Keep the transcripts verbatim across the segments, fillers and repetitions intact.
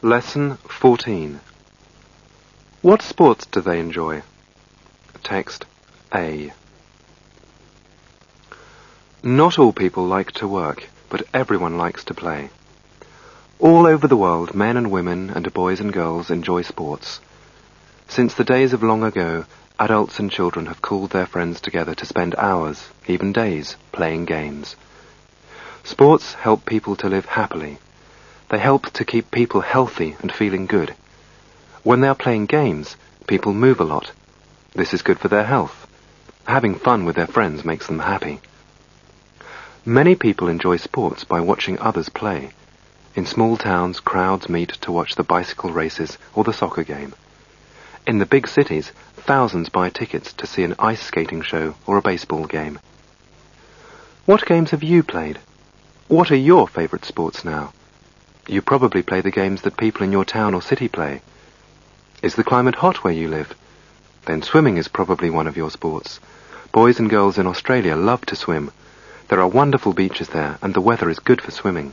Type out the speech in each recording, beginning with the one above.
Lesson fourteen. What sports do they enjoy? Text A. Not all people like to work, but everyone likes to play. All over the world, men and women and boys and girls enjoy sports. Since the days of long ago, adults and children have called their friends together to spend hours, even days, playing games. Sports help people to live happily. They help to keep people healthy and feeling good. When they are playing games, people move a lot. This is good for their health. Having fun with their friends makes them happy. Many people enjoy sports by watching others play. In small towns, crowds meet to watch the bicycle races or the soccer game. In the big cities, thousands buy tickets to see an ice skating show or a baseball game. What games have you played? What are your favorite sports now? You probably play the games that people in your town or city play. Is the climate hot where you live? Then swimming is probably one of your sports. Boys and girls in Australia love to swim. There are wonderful beaches there, and the weather is good for swimming.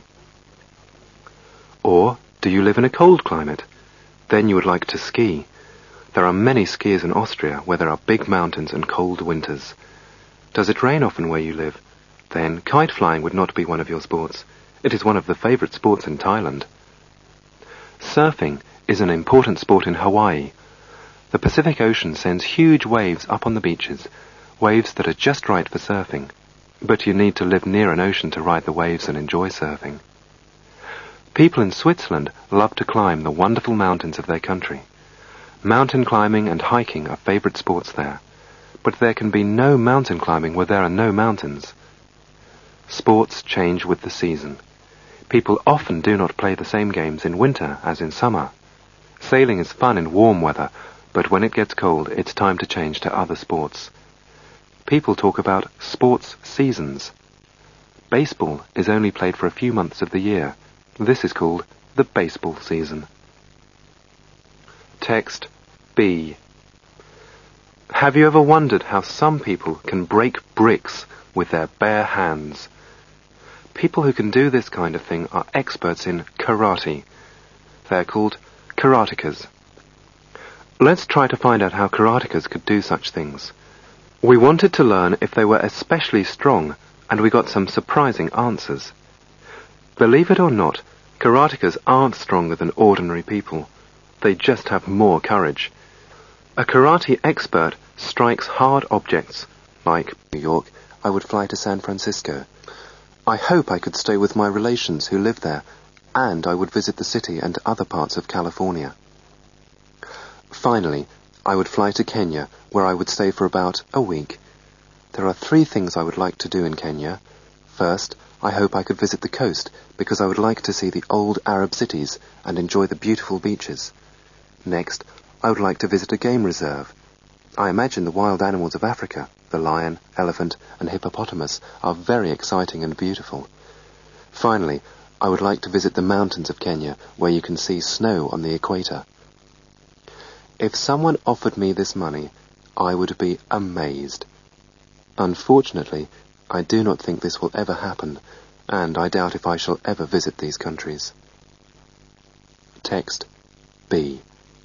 Or, do you live in a cold climate? Then you would like to ski. There are many skiers in Austria where there are big mountains and cold winters. Does it rain often where you live? Then kite flying would not be one of your sports. It is one of the favorite sports in Thailand. Surfing is an important sport in Hawaii. The Pacific Ocean sends huge waves up on the beaches, waves that are just right for surfing. But you need to live near an ocean to ride the waves and enjoy surfing. People in Switzerland love to climb the wonderful mountains of their country. Mountain climbing and hiking are favorite sports there. But there can be no mountain climbing where there are no mountains. Sports change with the season. People often do not play the same games in winter as in summer. Sailing is fun in warm weather, but when it gets cold, it's time to change to other sports. People talk about sports seasons. Baseball is only played for a few months of the year. This is called the baseball season. Text B. Have you ever wondered how some people can break bricks with their bare hands? People who can do this kind of thing are experts in karate. They are called karatekas. Let's try to find out how karatekas could do such things. We wanted to learn if they were especially strong, and we got some surprising answers. Believe it or not, karatekas aren't stronger than ordinary people. They just have more courage. A karate expert strikes hard objects, like New York. I would fly to San Francisco. I hope I could stay with my relations who live there, and I would visit the city and other parts of California. Finally, I would fly to Kenya, where I would stay for about a week. There are three things I would like to do in Kenya. First, I hope I could visit the coast, because I would like to see the old Arab cities and enjoy the beautiful beaches. Next, I would like to visit a game reserve. I imagine the wild animals of Africa, the lion, elephant, and hippopotamus, are very exciting and beautiful. Finally, I would like to visit the mountains of Kenya, where you can see snow on the equator. If someone offered me this money, I would be amazed. Unfortunately, I do not think this will ever happen, and I doubt if I shall ever visit these countries. Text B.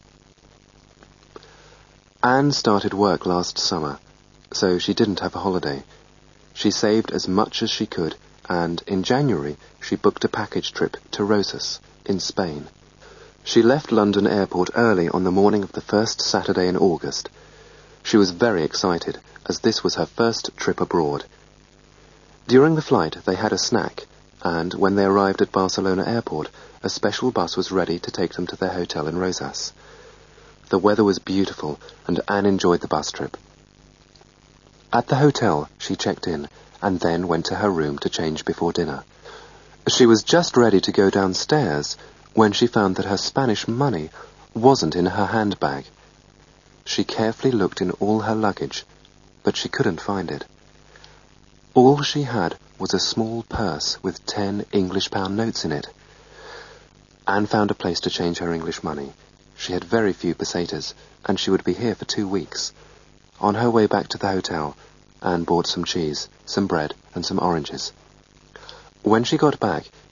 Anne started work last summer, so she didn't have a holiday. She saved as much as she could, and in January she booked a package trip to Rosas, in Spain. She left London Airport early on the morning of the first Saturday in August. She was very excited, as this was her first trip abroad. During the flight they had a snack, and when they arrived at Barcelona Airport, a special bus was ready to take them to their hotel in Rosas. The weather was beautiful, and Anne enjoyed the bus trip. At the hotel, she checked in, and then went to her room to change before dinner. She was just ready to go downstairs when she found that her Spanish money wasn't in her handbag. She carefully looked in all her luggage, but she couldn't find it. All she had was a small purse with ten English pound notes in it. Anne found a place to change her English money. She had very few pesetas, and she would be here for two weeks. On her way back to the hotel, Anne bought some cheese, some bread, and some oranges. When she got back,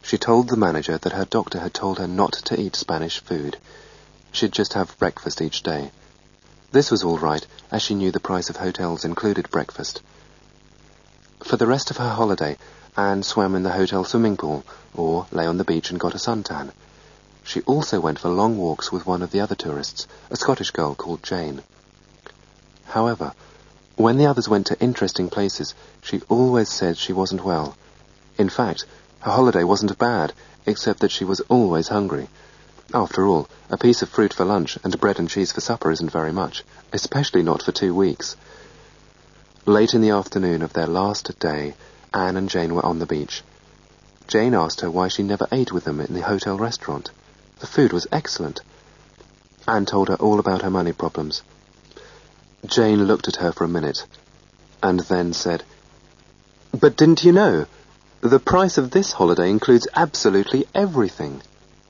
she told the manager that her doctor had told her not to eat Spanish food. She'd just have breakfast each day. This was all right, as she knew the price of hotels included breakfast. For the rest of her holiday, Anne swam in the hotel swimming pool, or lay on the beach and got a suntan. She also went for long walks with one of the other tourists, a Scottish girl called Jane. However, when the others went to interesting places, she always said she wasn't well. In fact, her holiday wasn't bad, except that she was always hungry. After all, a piece of fruit for lunch and bread and cheese for supper isn't very much, especially not for two weeks. Late in the afternoon of their last day, Anne and Jane were on the beach. Jane asked her why she never ate with them in the hotel restaurant. The food was excellent. Anne told her all about her money problems. Jane looked at her for a minute, and then said, "But didn't you know? The price of this holiday includes absolutely everything."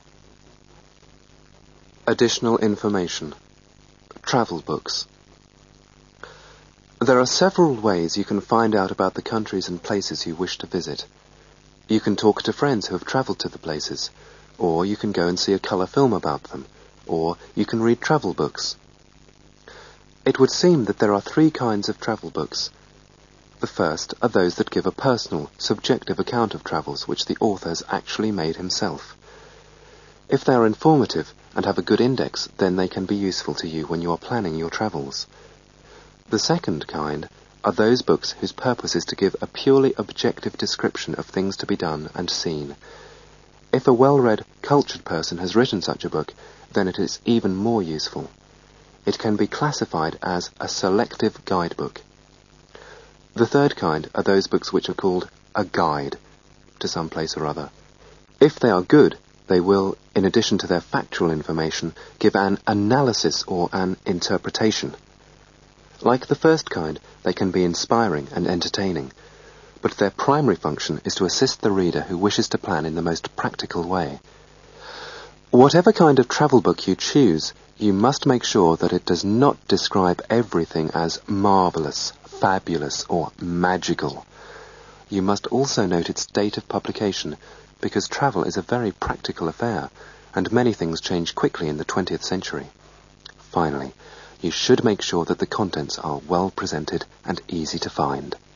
Additional information. Travel books. There are several ways you can find out about the countries and places you wish to visit. You can talk to friends who have travelled to the places, or you can go and see a colour film about them, or you can read travel books. It would seem that there are three kinds of travel books. The first are those that give a personal, subjective account of travels which the author has actually made himself. If they are informative and have a good index, then they can be useful to you when you are planning your travels. The second kind are those books whose purpose is to give a purely objective description of things to be done and seen. If a well-read, cultured person has written such a book, then it is even more useful. It can be classified as a selective guidebook. The third kind are those books which are called a guide to some place or other. If they are good, they will, in addition to their factual information, give an analysis or an interpretation. Like the first kind, they can be inspiring and entertaining, but their primary function is to assist the reader who wishes to plan in the most practical way. Whatever kind of travel book you choose, you must make sure that it does not describe everything as marvellous, fabulous, or magical. You must also note its date of publication, because travel is a very practical affair, and many things change quickly in the twentieth century. Finally, you should make sure that the contents are well presented and easy to find.